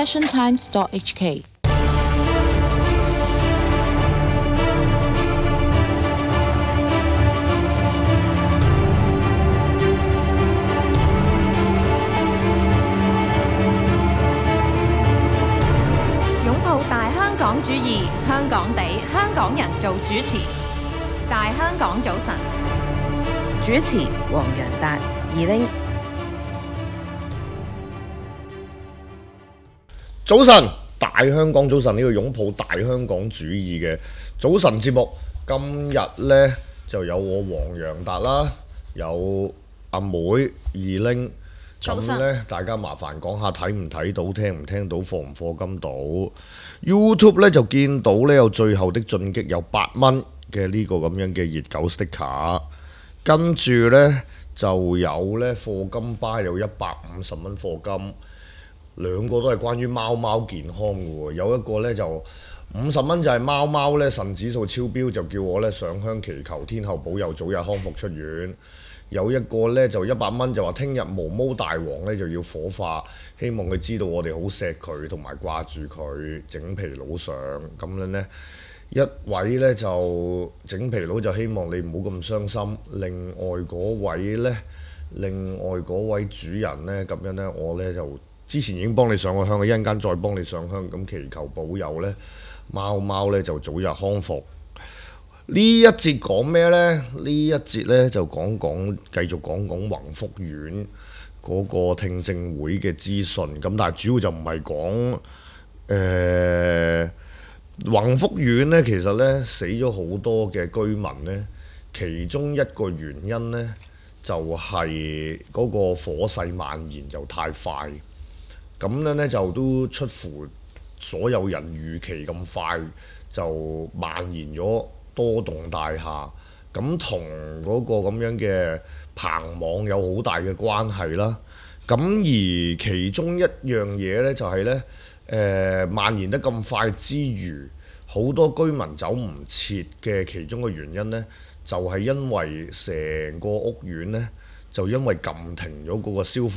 passiontimes.hk。 擁抱大香港主義，香港地，香港人做主持。大香港早晨， 主持黃洋達、二拎。 早晨，大香港早晨，呢個擁抱大香港主義嘅早晨節目，今日呢就有我黃洋達啦，有阿妹二拎。咁呢，大家麻煩講下睇唔睇到、聽唔聽到、課唔課金到。YouTube 呢就見到呢有最後的進擊有8蚊嘅呢個咁樣嘅熱狗 sticker， 跟住呢就有呢課金巴有150蚊課金，兩個都係關於貓貓健康嘅喎。有一個呢就50蚊就係貓貓呢腎指數超標，就叫我呢上香祈求天后保佑早日康復出院。有一個呢就100蚊就話聽日毛毛大王呢就要火化，希望佢知道我哋好錫佢同埋掛住佢，整皮佬上咁樣呢。一位呢就整皮佬就希望你唔好咁傷心，另外嗰位主人呢，咁樣呢，我呢就之前已經幫你上過香，一陣間再幫你上香，咁祈求保佑呢貓貓呢就早日康復。呢一節講咩呢？呢一節呢就繼續講宏福苑嗰個聽證會嘅資訊。咁但係主要就唔係講宏福苑呢，其實呢死咗好多嘅居民呢，其中一個原因呢，就係嗰個火勢蔓延就太快，咁樣呢就都出乎所有人預期咁快，就蔓延咗多棟大廈，咁同嗰個咁樣嘅棚網有好大嘅關係啦。咁而其中一樣嘢呢，就係呢蔓延得咁快之餘，好多居民走唔切嘅其中嘅原因呢，就係因為成個屋苑呢，就因為撳停咗嗰個消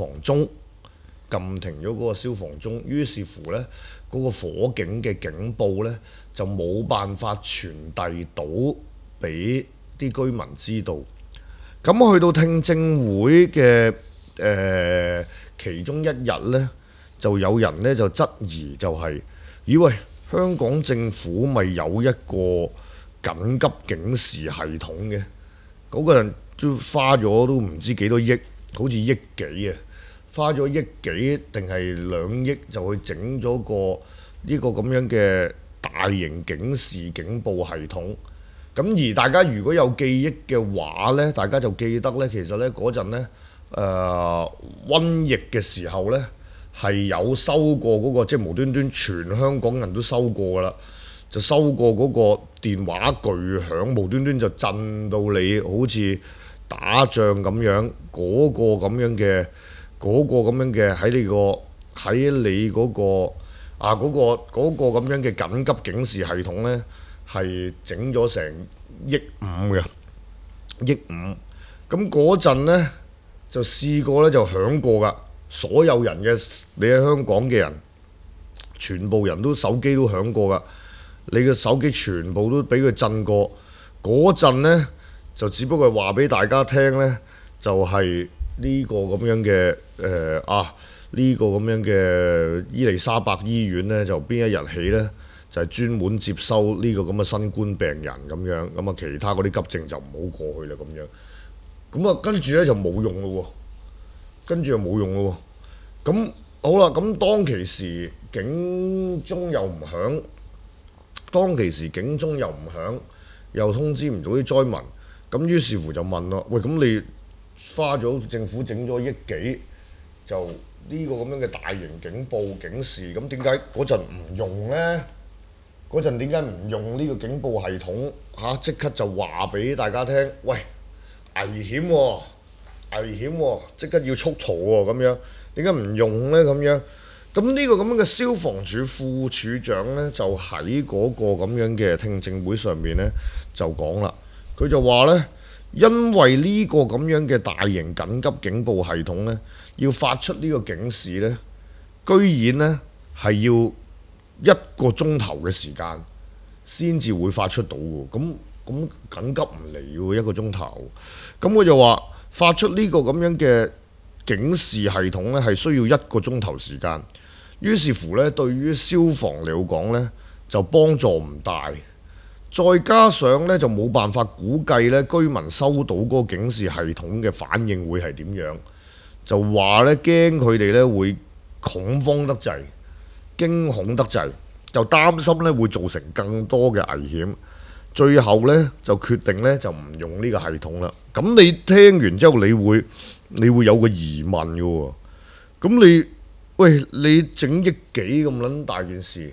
防鐘，於是乎呢，嗰個火警嘅警報呢，就冇辦法傳遞到俾啲居民知道。咁去到聽證會嘅其中一日呢，就有人呢就質疑就係，咦喂，香港政府咪有一個緊急警示系統嘅？嗰個人都花咗都唔知幾多億，好似億幾啊！花咗億幾定係2億就去整咗個呢個咁樣嘅大型警示警報系統。咁而大家如果有記憶嘅話呢，大家就記得呢，其實呢嗰陣呢瘟疫嘅時候呢，係有收過嗰個，即係無端端全香港人都收過㗎啦，就收過嗰個電話巨響，無端端就震到你好似打仗咁樣，嗰個咁樣嘅喺你嗰個咁樣嘅緊急警示系統呢，係整咗成億五嘅，億五。咁嗰陣呢，就試過呢，就響過㗎，所有人嘅你喺香港嘅人，全部人都手機都響過㗎，你嘅手機全部都俾佢震過。嗰陣呢，就只不過話俾大家聽呢，就係呢個咁樣嘅呢個咁樣嘅伊利沙伯醫院呢，就邊一日起呢，就係專門接收呢個咁嘅新冠病人咁樣，咁啊其他嗰啲急症就唔好過去啦咁樣。咁啊跟住呢就冇用咯喎，咁好啦，咁當其時警鐘又唔響，又通知唔到啲災民，咁於是乎就問啦，喂，咁你花咗政府整咗億幾，就呢個咁樣嘅大型警報警示，咁點解嗰陣唔用呢？嗰陣點解唔用呢個警報系統嚇？即刻就話俾大家聽，喂，危險喎，即刻要速逃喎，咁樣點解唔用呢？咁樣咁呢個咁樣嘅消防處副處長呢，就喺嗰個咁樣嘅聽證會上面呢，就講啦，佢就話呢，因為呢個咁樣嘅大型緊急警報系統呢，要發出呢個警示呢，居然呢係要1個鐘頭嘅時間先至會發出到喎。咁緊急唔嚟喎，1個鐘頭。咁佢就話發出呢個咁樣嘅警示系統呢，係需要1個鐘頭時間。於是乎呢，對於消防嚟講呢，就幫助唔大。再加上呢，就冇辦法估計呢居民收到嗰個警示系統嘅反應會係點樣，就話呢，驚佢哋呢會恐慌得滯、驚恐得滯，就擔心呢會造成更多嘅危險。最後呢，就決定呢，就唔用呢個系統啦。咁你聽完之後，你會有個疑問嘅喎。咁你整億幾咁撚大件事，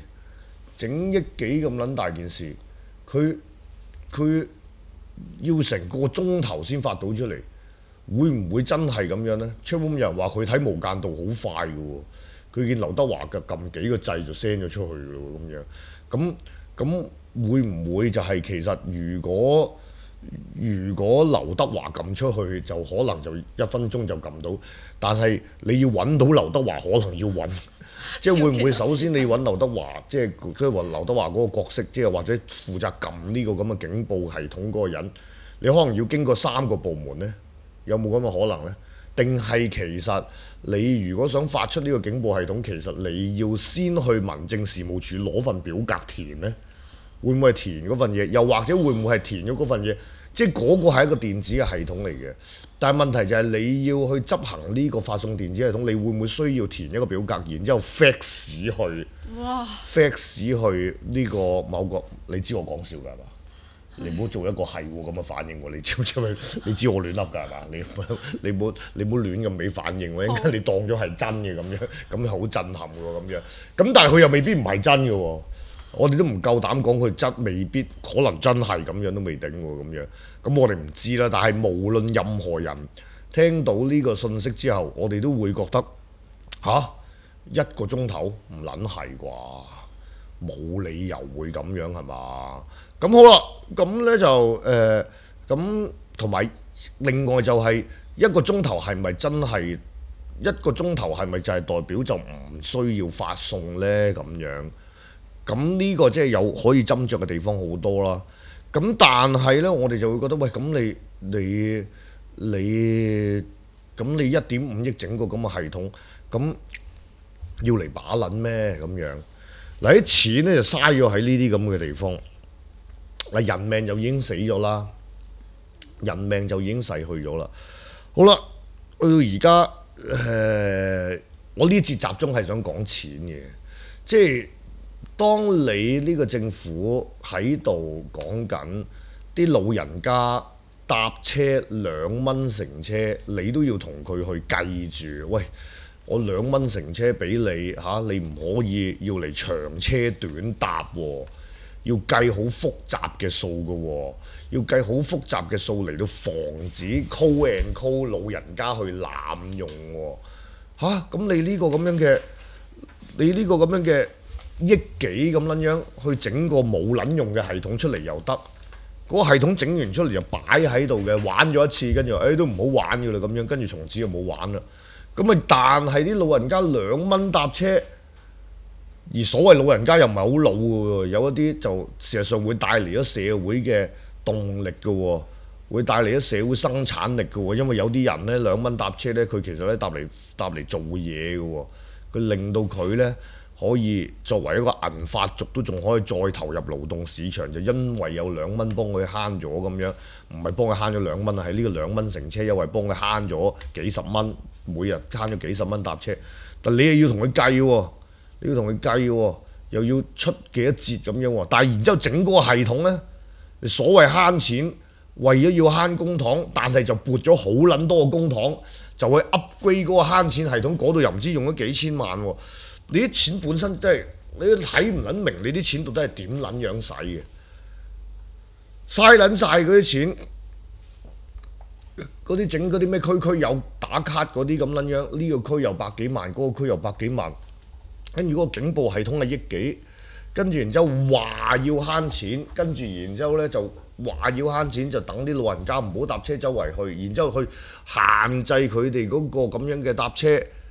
佢要成個鐘頭先發到出嚟，會唔會真係咁樣呢？出邊有人話佢睇無間道好快嘅喎，佢見劉德華嘅撳幾個掣就 send 咗出去嘅咯咁樣。咁會唔會就係其實如果劉德華撳出去，就可能就1分鐘就撳到，但係你要揾到劉德華，可能要揾，即係會唔會首先你揾劉德華，即係話劉德華嗰個角色，即係或者負責撳呢個咁嘅警報系統嗰個人，你可能要經過3個部門呢？有冇咁嘅可能呢？定係其實你如果想發出呢個警報系統，其實你要先去民政事務處攞份表格填呢？會唔會係填嗰份嘢？又或者會唔會係填咗嗰份嘢？即係嗰個係一個電子嘅系統嚟嘅。但係問題就係你要去執行呢個發送電子系統，你會唔會需要填一個表格，然之後 fax 去哇 fax 去呢個某個？你知我講笑㗎係嘛？你唔好做一個係喎咁嘅反應喎，你知我亂笠㗎係嘛？你唔好亂咁俾反應喎，一陣間你當咗係真嘅咁樣，咁好震撼喎咁樣。咁但係佢又未必唔係真嘅喎。我哋都唔夠膽講佢未必可能真係咁樣都未定喎咁樣，咁我哋唔知啦。但係無論任何人聽到呢個信息之後，我哋都會覺得1個鐘頭唔撚係啩，冇理由會咁樣係嘛？咁好啦，咁呢就咁同埋另外就係1個鐘頭係咪真係1個鐘頭係咪就係代表就唔需要發送呢？咁樣？咁呢個即係有可以斟酌嘅地方好多啦。咁但係呢，我哋就會覺得喂，咁你1.5億整個咁嘅系統，咁要嚟把撚咩咁樣？嗱，啲錢呢就嘥咗喺呢啲咁嘅地方。嗱，人命就已經死咗啦，人命就已經逝去咗啦。好啦，去到而家我呢節集中係想講錢嘅，即係。當你呢個政府喺度講緊啲老人家搭車2蚊乘車，你都要同佢去計住，喂，我2蚊乘車俾你嚇，你唔可以要嚟長車短搭喎，要計好複雜嘅數㗎喎，要計好複雜嘅數嚟到防止 call and call 老人家去濫用喎，咁你呢個咁樣嘅億幾咁撚樣去整個冇撚用嘅系統出嚟又得，嗰個系統整完出嚟就擺喺度嘅，玩咗一次，跟住都唔好玩嘅啦咁樣，跟住從此就冇玩啦。咁啊，但係啲老人家2蚊搭車，而所謂老人家又唔係好老嘅喎，有一啲就事實上會帶嚟咗社會嘅動力嘅喎，會帶嚟咗社會生產力嘅喎，因為有啲人呢2蚊搭車呢，佢其實呢搭嚟做嘢嘅喎，佢令到佢呢。可以作為一個銀髮族都仲可以再投入勞動市場，就因為有2蚊幫佢慳咗咁樣，唔係幫佢慳咗2蚊啊，係呢個2蚊乘車優惠幫佢慳咗幾十蚊，每日慳咗幾十蚊搭車。但你又要同佢計喎，又要出幾多折咁樣喎。但係然之後整嗰個系統呢，你所謂慳錢，為咗要慳公帑，但係就撥咗好撚多個公帑，就去 upgrade 嗰個慳錢系統，嗰度又唔知用咗幾千萬喎。你啲錢本身真係你都睇唔撚明，你啲錢到底係點撚樣使嘅？嘥撚晒嗰啲錢，嗰啲整嗰啲咩區有打卡嗰啲咁撚樣，呢個區又百幾萬，嗰個區又百幾萬，跟住嗰個警報系統係億幾，跟住然之後話要慳錢，跟住然之後呢就話要慳錢，就等啲老人家唔好搭車周圍去，然之後去限制佢哋嗰個咁樣嘅搭車。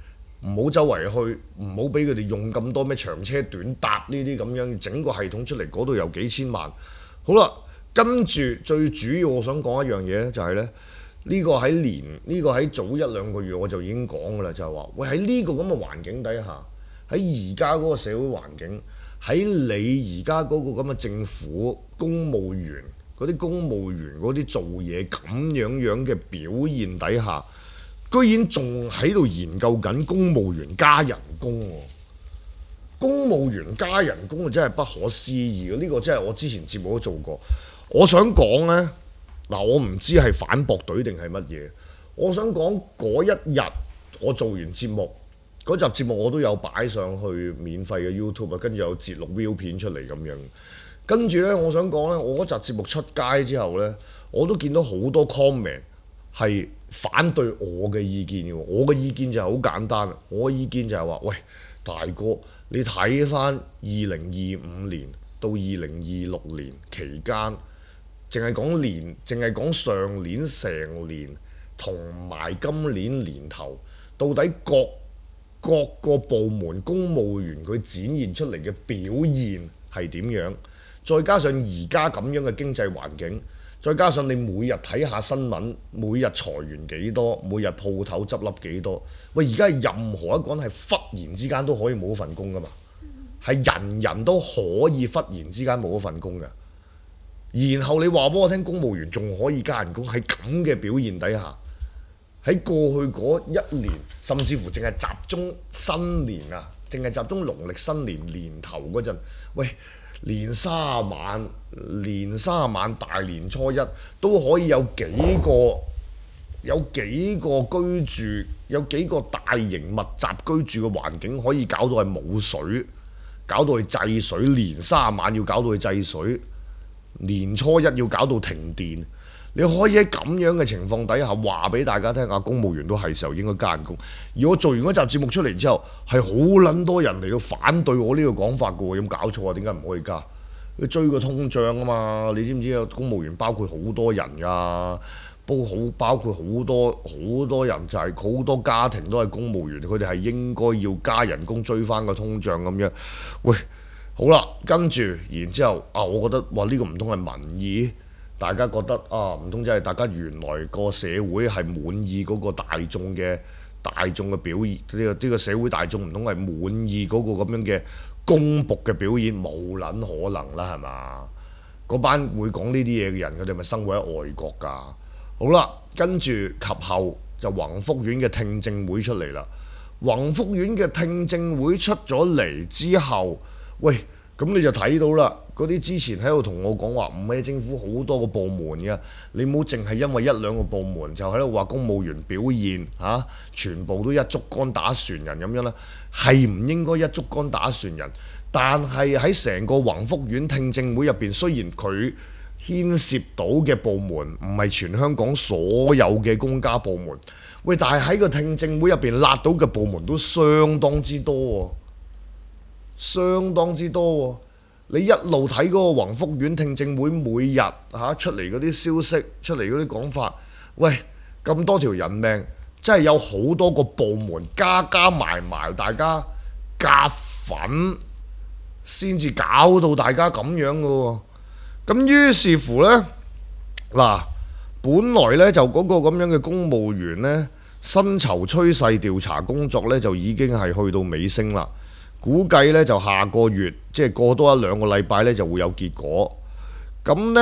唔好周圍去，唔好俾佢哋用咁多咩長車短搭呢啲咁樣，整個系統出嚟嗰度有幾千萬。好啦，跟住最主要我想講一樣嘢咧，就係咧呢個喺早一兩個月我就已經講㗎啦，就係話喂喺呢個咁嘅環境底下，喺而家嗰個社會環境，喺你而家嗰個咁嘅政府公務員嗰啲公務員嗰啲做嘢咁樣嘅表現底下，居然仲喺度研究緊公務員加人工喎！公務員加人工真係不可思議嘅，呢個真係我之前節目都做過。我想講呢，嗱，我唔知係反駁隊定係乜嘢。我想講嗰一日我做完節目，嗰集節目我都有擺上去免費嘅 YouTube 啊，跟住有節錄 view 片出嚟咁樣。跟住呢，我想講呢，我嗰集節目出街之後呢，我都見到好多 comment 係反對我嘅意見嘅。我嘅意見就係好簡單，我嘅意見就係話：喂，大哥，你睇翻2025年到2026年期間，淨係講上年成年同埋今年年頭，到底各個部門公務員佢展現出嚟嘅表現係點樣？再加上而家咁樣嘅經濟環境，再加上你每日睇下新聞，每日裁員幾多，每日鋪頭執笠幾多？喂，而家係任何一個人係忽然之間都可以冇份工噶嘛？係人人都可以忽然之間冇咗份工嘅。然後你話俾我聽，公務員仲可以加人工，喺咁嘅表現底下，喺過去嗰一年，甚至乎淨係集中新年啊，淨係集中農曆新年年頭嗰陣，喂，年卅晚大年初一都可以有幾個居住，有幾個大型密集居住嘅環境可以搞到係冇水，搞到去制水，年卅晚要搞到去制水，年初一要搞到停電。你可以喺咁樣嘅情況底下話俾大家聽下，公務員都係時候應該加人工。而我做完嗰集節目出嚟之後，係好撚多人嚟到反對我呢個講法嘅喎，有冇搞錯啊？點解唔可以加？要追個通脹啊嘛！你知唔知啊？公務員包括好多人㗎，包括好多人，就係好多家庭都係公務員，佢哋係應該要加人工追翻個通脹咁樣。喂，好啦，跟住然之後啊，我覺得哇，呢個唔通係民意？大家覺得啊，唔通真係大家原來個社會係滿意嗰個大眾嘅表現？呢個社會大眾唔通係滿意嗰個咁樣嘅公僕嘅表現？冇撚可能啦，係嘛？嗰班會講呢啲嘢嘅人，佢哋咪生活喺外國㗎？好啦，跟住及後就宏福苑嘅聽證會出嚟啦。宏福苑嘅聽證會出咗嚟之後，喂，咁你就睇到啦。嗰啲之前喺度同我講話，唔係政府好多個部門嘅，你唔好淨係因為一兩個部門就喺度話公務員表現嚇，全部都一竹竿打船人咁樣啦，係唔應該一竹竿打船人。但係喺成個宏福苑聽證會入邊，雖然佢牽涉到嘅部門唔係全香港所有嘅公家部門，喂，但係喺個聽證會入邊揦到嘅部門都相當之多喎，相當之多喎。你一路睇嗰個宏福苑聽證會每日出嚟嗰啲消息，出嚟嗰啲講法，喂，咁多條人命，真係有好多個部門加埋，大家夾粉先至搞到大家咁樣嘅喎。咁於是乎呢，嗱，本來呢就嗰個咁樣嘅公務員呢，薪酬趨勢調查工作呢，就已經係去到尾聲啦。估計咧就下個月，即係過多一兩個禮拜咧就會有結果。咁呢，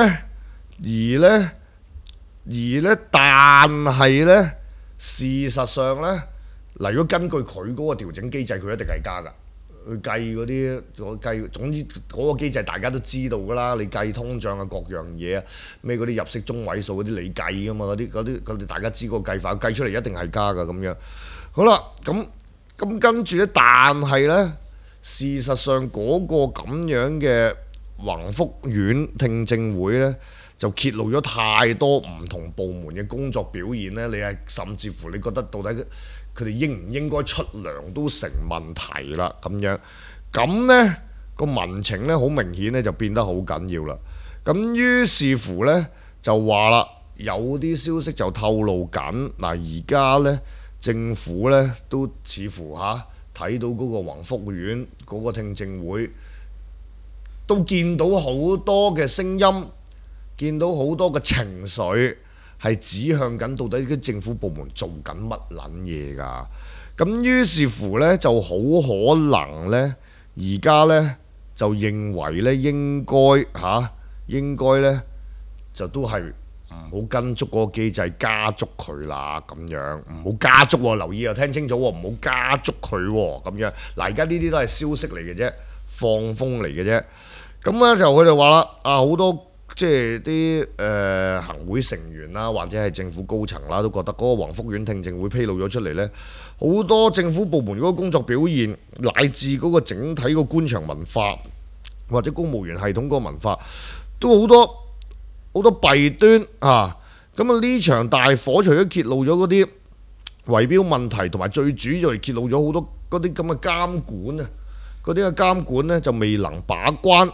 但係呢，事實上呢，嗱，如果根據佢嗰個調整機制，佢一定係加㗎。佢計嗰啲，總之嗰個機制大家都知道㗎啦。你計通脹啊，各樣嘢啊，咩嗰啲入息中位數嗰啲你計㗎嘛？嗰啲大家知個計法，計出嚟一定係加㗎咁樣。好啦，咁跟住呢，但係呢。事實上嗰個咁樣嘅宏福苑聽證會呢，就揭露咗太多唔同部門嘅工作表現呢。你係甚至乎你覺得到底佢哋應唔應該出糧都成問題啦咁樣。咁呢個民情呢，好明顯呢就變得好緊要啦。咁於是乎呢，就話啦，有啲消息就透露緊嗱，而家呢。 政府呢都似乎睇到嗰個宏福苑嗰個聽證會，都見到好多嘅聲音，見到好多嘅情緒係指向緊到底啲政府部門做緊乜撚嘢㗎。咁於是乎呢，就好可能呢，而家呢，就認為呢應該呢，就都係唔好跟足嗰個機制加足佢啦，咁樣唔好加足喎，留意啊，聽清楚喎，唔好加足佢喎，咁樣嗱，而家呢啲都係消息嚟嘅啫，放風嚟嘅啫。咁呢，就佢哋話啦，好多即係啲行會成員啦，或者係政府高層啦，都覺得嗰個宏福苑聽證會披露咗出嚟呢，好多政府部門嗰個工作表現，乃至嗰個整體個官場文化或者公務員系統嗰個文化，都好多弊端啊！咁呢場大火除咗揭露咗嗰啲圍標問題，同埋最主要係揭露咗好多嗰啲咁嘅監管啊，嗰啲嘅監管呢就未能把關，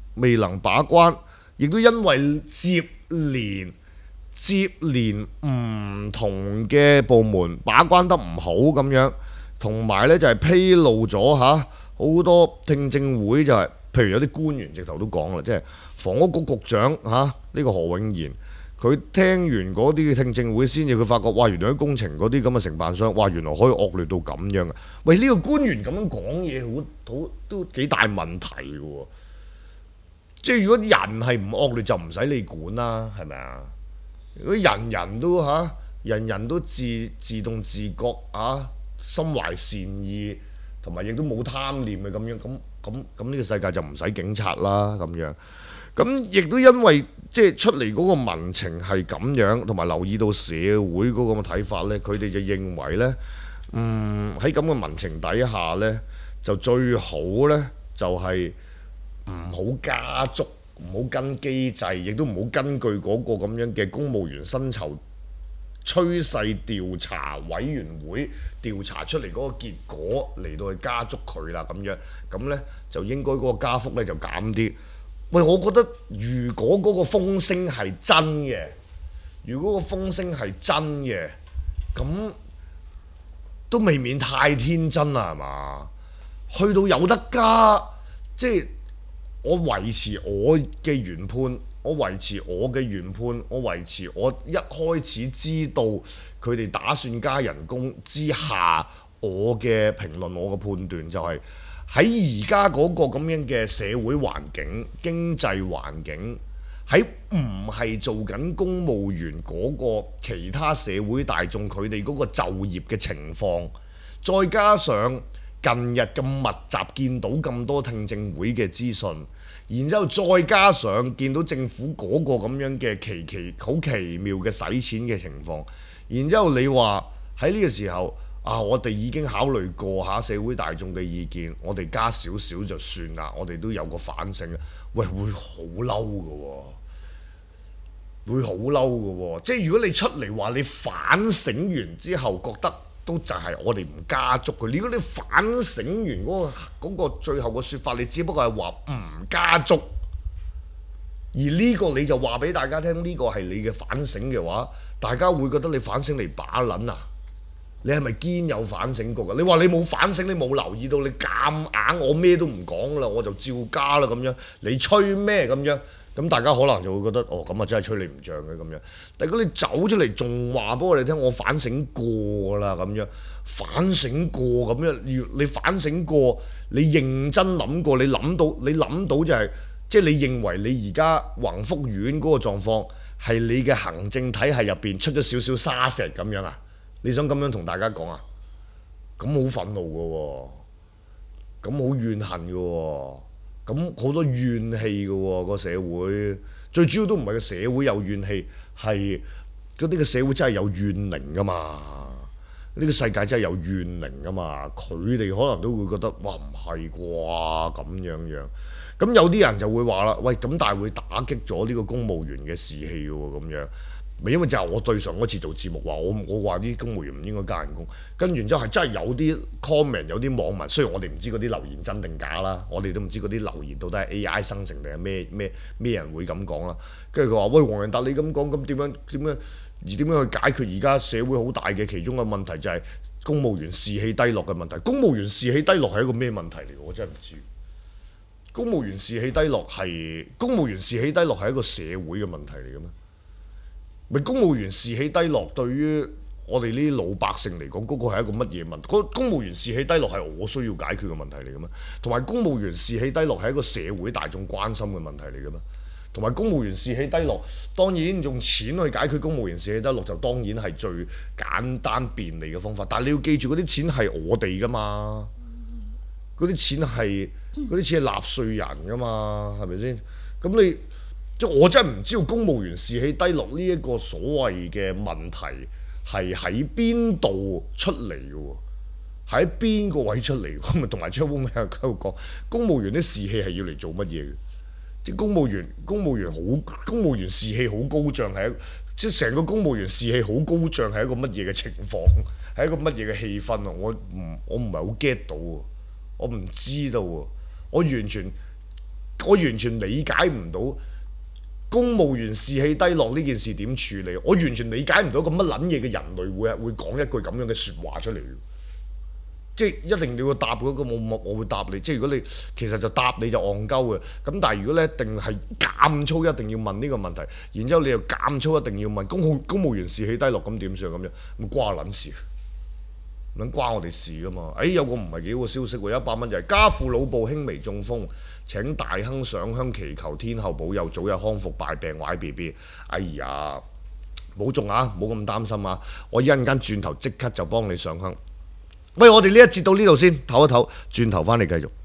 亦都因為接連唔同嘅部門把關得唔好咁樣，同埋呢就係披露咗好多聽證會就係、譬如有啲官員直頭都講啦，即係房屋局局長呢個何永賢，佢聽完嗰啲嘅聽證會先至佢發覺，哇！原來啲工程嗰啲咁嘅承辦商，哇！原來可以惡劣到咁樣嘅。喂，呢個官員咁樣講嘢，好都幾大問題嘅喎。即係如果人係唔惡劣，就唔使你管啦，係咪啊？如果人人都自動自覺心懷善意，同埋亦都冇貪念嘅咁樣，咁呢個世界就唔使警察啦咁樣。咁亦都因為即係出嚟嗰個民情係咁樣，同埋留意到社會嗰個睇法呢，佢哋就認為呢，喺咁嘅民情底下呢，就最好呢，就係唔好加足，唔好跟機制，亦都唔好根據嗰個咁樣嘅公務員薪酬趨勢調查委員會調查出嚟嗰個結果嚟到去加足佢啦，咁樣咁呢，就應該嗰個加幅呢就減啲。喂，我覺得如果嗰個風聲係真嘅，咁都未免太天真啦，係嘛？去到有得加，即係我維持我嘅原判，我維持我一開始知道佢哋打算加人工之下，我嘅評論，我嘅判斷就係、喺而家嗰個咁樣嘅社會環境、經濟環境，喺唔係做緊公務員嗰個其他社會大眾佢哋嗰個就業嘅情況，再加上近日咁密集見到咁多聽證會嘅資訊，然之後再加上見到政府嗰個咁樣嘅好奇妙嘅使錢嘅情況，然之後你話喺呢個時候，我哋已經考慮過社會大眾嘅意見，我哋加少少就算啦，我哋都有個反省。喂，會好嬲嘅喎，即係如果你出嚟話你反省完之後覺得都就係我哋唔加足佢，如果你反省完嗰個最後嘅説法，你只不過係話唔加足，而呢個你就話俾大家聽，呢個係你嘅反省嘅話，大家會覺得你反省嚟把撚啊？你係咪堅有反省過㗎？你話你冇反省，你冇留意到，你夾硬我咩都唔講啦，我就照加啦咁樣，你吹咩咁樣？咁大家可能就會覺得，咁啊真係吹你唔脹嘅咁樣。但係如果你走出嚟仲話俾我哋聽，我反省過啦咁樣，反省過咁樣，你反省過，你認真諗過，你諗到就係、即係你認為你而家宏福苑嗰個狀況係你嘅行政體系入邊出咗少少沙石咁樣啊？你想咁樣同大家講啊？咁好憤怒嘅喎，咁好怨恨嘅喎，咁好多怨氣嘅喎，個社會最主要都唔係個社會有怨氣，係嗰啲個社會真係有怨靈噶嘛？呢個世界真係有怨靈噶嘛？佢哋可能都會覺得哇唔係啩咁樣樣，咁有啲人就會話啦，喂咁但係會打擊咗呢個公務員嘅士氣喎咁樣。咪因為就係我對上嗰次做節目話我話啲公務員唔應該加人工，跟完之後係真係有啲 comment 有啲網民，雖然我哋唔知嗰啲留言真定假啦，我哋都唔知嗰啲留言到底係 AI 生成定係咩人會咁講啦。跟住佢話喂黃仁達你咁講咁點樣而點樣去解決而家社會好大嘅其中嘅問題就係公務員士氣低落嘅問題。公務員士氣低落係一個咩問題嚟？我真係唔知。公務員士氣低落係一個社會嘅問題嚟嘅咩？咪公務員士氣低落對於我哋呢啲老百姓嚟講，嗰個係一個乜嘢問題？公務員士氣低落係我需要解決嘅問題嚟嘅咩？同埋公務員士氣低落係一個社會大眾關心嘅問題嚟嘅咩？同埋公務員士氣低落，當然用錢去解決公務員士氣低落就當然係最簡單便利嘅方法。但係你要記住，嗰啲錢係我哋噶嘛，嗰啲錢係納稅人噶嘛，係咪先？咁你即係我真係唔知道公務員士氣低落呢一個所謂嘅問題係喺邊度出嚟嘅喎？喺邊個位出嚟？咁咪同埋張峰喺度講，公務員啲士氣係要嚟做乜嘢嘅？即係公務員士氣好高漲，即係成個公務員士氣好高漲係一個乜嘢嘅情況？係一個乜嘢嘅氣氛啊？我唔係好 get 到喎，我唔知道喎，我完全理解唔到公務員士氣低落呢件事點處理。我完全理解唔到個乜撚嘢嘅人類會講一句咁樣嘅説話出嚟。即係一定你要答嗰個，我會答你。即係如果你其實就答你就戇鳩嘅。咁但係如果你一定係監粗一定要問呢個問題，然之後你又監粗一定要問公務員士氣低落咁點算咁樣？咁關我撚事，唔撚關我哋事噶嘛？有個唔係幾好嘅消息喎，100蚊就係家父腦部輕微中風，請大亨上香祈求天后保佑早日康復，敗病壞 BB。哎呀，冇中啊，冇咁擔心啊！我一陣間轉頭即刻就幫你上香。喂，我哋呢一節到呢度先，唞一唞，轉頭翻嚟繼續。